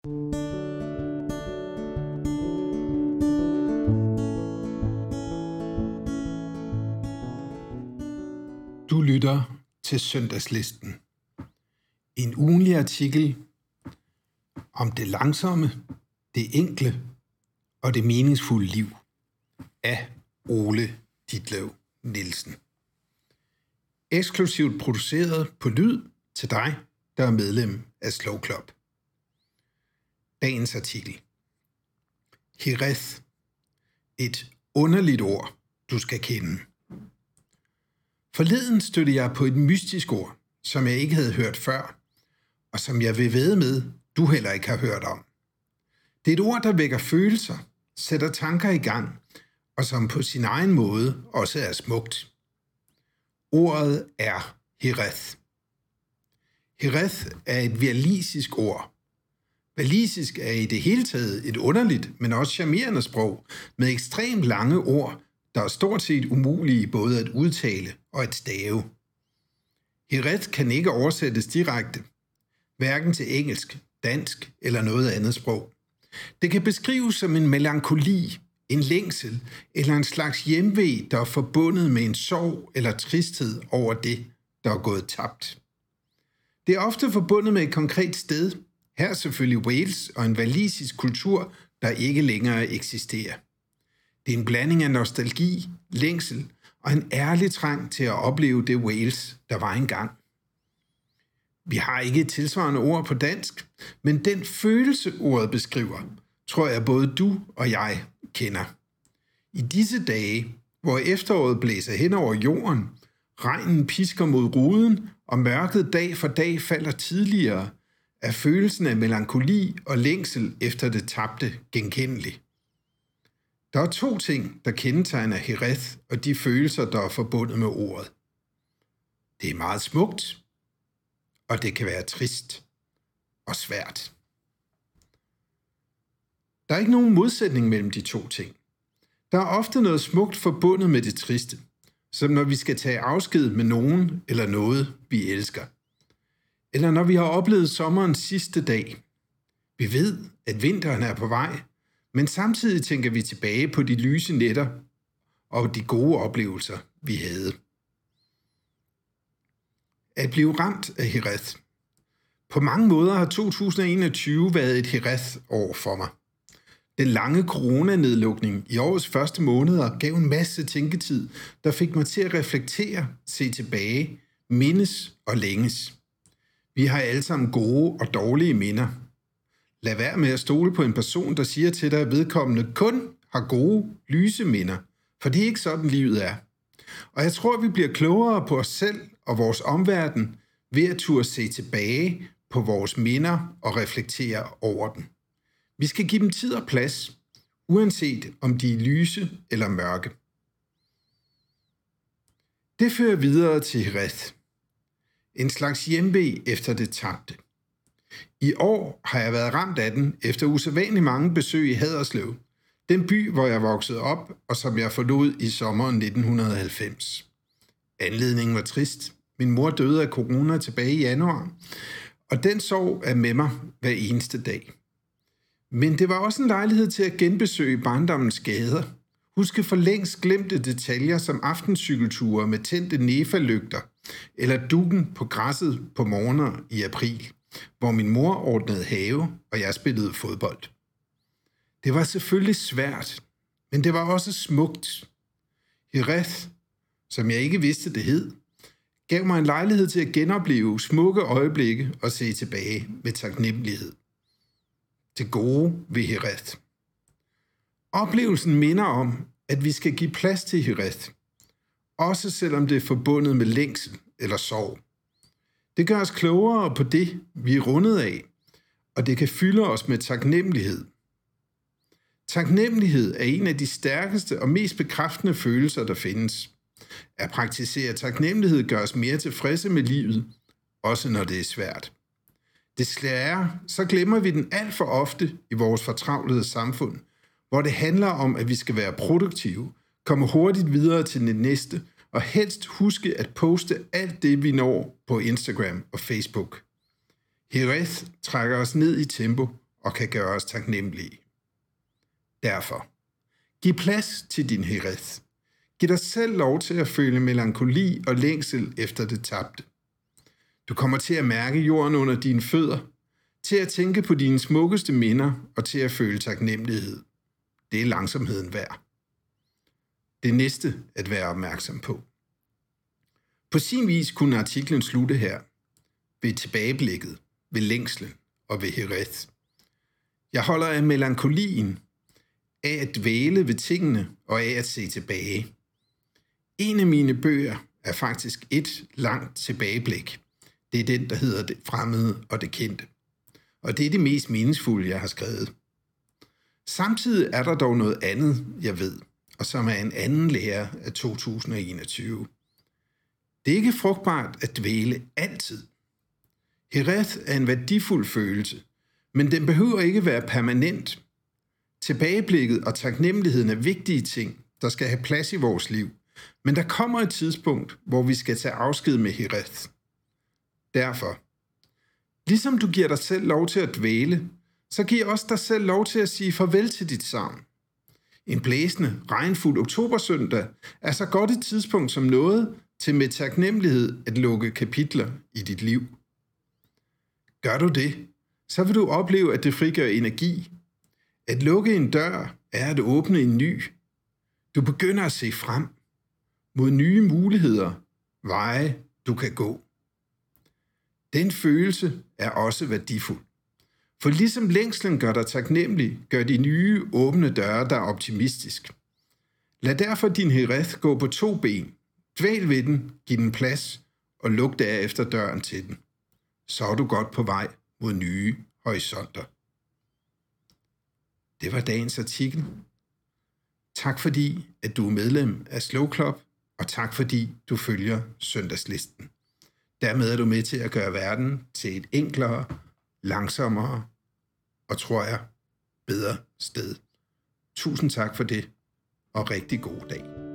Du lytter til Søndagslisten. En ugentlig artikel om det langsomme, det enkle og det meningsfulde liv af Ole Ditlev Nielsen. Eksklusivt produceret på lyd til dig, der er medlem af Slow Club. Dagens artikel. Hereth. Et underligt ord, du skal kende. Forleden stødte jeg på et mystisk ord, som jeg ikke havde hørt før, og som jeg vil vædde med, du heller ikke har hørt om. Det er et ord, der vækker følelser, sætter tanker i gang, og som på sin egen måde også er smukt. Ordet er Hereth. Hereth er et walisisk ord. Walisisk er i det hele taget et underligt, men også charmerende sprog, med ekstremt lange ord, der er stort set umulige både at udtale og at stave. Hereth kan ikke oversættes direkte, hverken til engelsk, dansk eller noget andet sprog. Det kan beskrives som en melankoli, en længsel eller en slags hjemve, der er forbundet med en sorg eller tristhed over det, der er gået tabt. Det er ofte forbundet med et konkret sted, her selvfølgelig Wales og en walisisk kultur, der ikke længere eksisterer. Det er en blanding af nostalgi, længsel og en ærlig trang til at opleve det Wales, der var engang. Vi har ikke et tilsvarende ord på dansk, men den følelse, ordet beskriver, tror jeg både du og jeg kender. I disse dage, hvor efteråret blæser hen over jorden, regnen pisker mod ruden, og mørket dag for dag falder tidligere, er følelsen af melankoli og længsel efter det tabte genkendelig. Der er to ting, der kendetegner Hereth og de følelser, der er forbundet med ordet. Det er meget smukt, og det kan være trist og svært. Der er ikke nogen modsætning mellem de to ting. Der er ofte noget smukt forbundet med det triste, som når vi skal tage afsked med nogen eller noget, vi elsker. Eller når vi har oplevet sommerens sidste dag. Vi ved, at vinteren er på vej, men samtidig tænker vi tilbage på de lyse nætter og de gode oplevelser, vi havde. At blive ramt af Hereth. På mange måder har 2021 været et Hereth-år for mig. Den lange coronanedlukning i årets første måneder gav en masse tænketid, der fik mig til at reflektere, se tilbage, mindes og længes. Vi har alle sammen gode og dårlige minder. Lad være med at stole på en person, der siger til dig, at vedkommende kun har gode, lyse minder, for det er ikke sådan, livet er. Og jeg tror, vi bliver klogere på os selv og vores omverden ved at turde se tilbage på vores minder og reflektere over den. Vi skal give dem tid og plads, uanset om de er lyse eller mørke. Det fører videre til Hereth. En slags hjemve efter det tabte. I år har jeg været ramt af den efter usædvanligt mange besøg i Haderslev, den by, hvor jeg voksede op og som jeg forlod i sommeren 1990. Anledningen var trist. Min mor døde af corona tilbage i januar, og den sorg er med mig hver eneste dag. Men det var også en lejlighed til at genbesøge barndommens gader, huske for længst glemte detaljer som aftencykelture med tændte nefalygter eller dukken på græsset på morgener i april, hvor min mor ordnede have, og jeg spillede fodbold. Det var selvfølgelig svært, men det var også smukt. Hereth, som jeg ikke vidste det hed, gav mig en lejlighed til at genopleve smukke øjeblikke og se tilbage med taknemmelighed. Det gode ved Hereth. Oplevelsen minder om, at vi skal give plads til Hereth, også selvom det er forbundet med længsel eller sorg. Det gør os klogere på det, vi er rundet af, og det kan fylde os med taknemmelighed. Taknemmelighed er en af de stærkeste og mest bekræftende følelser, der findes. At praktisere taknemmelighed gør os mere tilfredse med livet, også når det er svært. Desværre så glemmer vi den alt for ofte i vores fortravlede samfund, hvor det handler om, at vi skal være produktive, komme hurtigt videre til det næste, og helst huske at poste alt det, vi når på Instagram og Facebook. Hereth trækker os ned i tempo og kan gøre os taknemmelige. Derfor, giv plads til din hereth. Giv dig selv lov til at føle melankoli og længsel efter det tabte. Du kommer til at mærke jorden under dine fødder, til at tænke på dine smukkeste minder og til at føle taknemmelighed. Det er langsomheden værd. Det næste at være opmærksom på. På sin vis kunne artiklen slutte her, ved tilbageblikket, ved længslen og ved hereth. Jeg holder af melankolien, af at dvæle ved tingene og af at se tilbage. En af mine bøger er faktisk et langt tilbageblik. Det er den, der hedder Det fremmede og det kendte. Og det er det mest meningsfulde, jeg har skrevet. Samtidig er der dog noget andet, jeg ved, og som er en anden lære af 2021. Det er ikke frugtbart at dvæle altid. Hereth er en værdifuld følelse, men den behøver ikke være permanent. Tilbageblikket og taknemmeligheden er vigtige ting, der skal have plads i vores liv, men der kommer et tidspunkt, hvor vi skal tage afsked med hereth. Derfor, ligesom du giver dig selv lov til at dvæle, så giv også dig selv lov til at sige farvel til dit savn. En blæsende, regnfuld oktobersøndag er så godt et tidspunkt som noget til med taknemmelighed at lukke kapitler i dit liv. Gør du det, så vil du opleve, at det frigør energi. At lukke en dør er at åbne en ny. Du begynder at se frem mod nye muligheder, veje du kan gå. Den følelse er også værdifuld. For ligesom længslen gør dig taknemmelig, gør de nye åbne døre dig optimistisk. Lad derfor din hereth gå på 2 ben. Dvæl ved den, giv den plads og luk derefter døren til den. Så er du godt på vej mod nye horisonter. Det var dagens artikel. Tak fordi, at du er medlem af Slow Club, og tak fordi du følger søndagslisten. Dermed er du med til at gøre verden til et enklere, langsommere og, tror jeg, bedre sted. Tusind tak for det, og rigtig god dag.